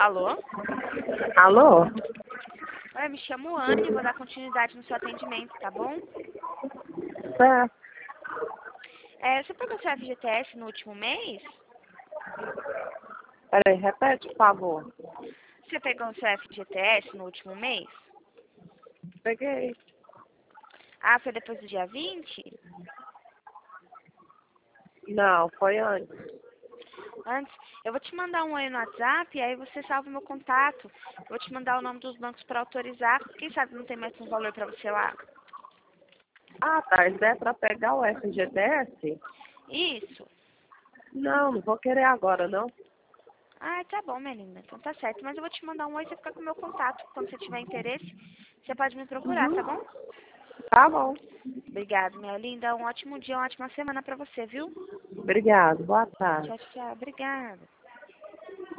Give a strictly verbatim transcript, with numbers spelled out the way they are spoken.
Alô? Alô? Oi, me chamo Anne e vou dar continuidade no seu atendimento, tá bom? Certo. É, você pegou seu F G T S no último mês? Peraí, repete, por favor. Você pegou seu F G T S no último mês? Peguei. Ah, foi depois do dia vinte? Não, foi antes. Antes, eu vou te mandar um oi no WhatsApp e aí você salva o meu contato. Vou te mandar o nome dos bancos para autorizar. Quem sabe não tem mais um valor para você lá? Ah, tá. Isso é pra pegar o F G T S? Isso. Não, não vou querer agora, não. Ah, tá bom, minha linda. Então tá certo. Mas eu vou te mandar um oi e você fica com o meu contato. Quando você tiver interesse, você pode me procurar, tá bom? Uhum. Tá bom. Obrigada, minha linda. Um ótimo dia, uma ótima semana pra você, viu? Obrigado. Boa tarde. Tchau, tchau. Obrigada.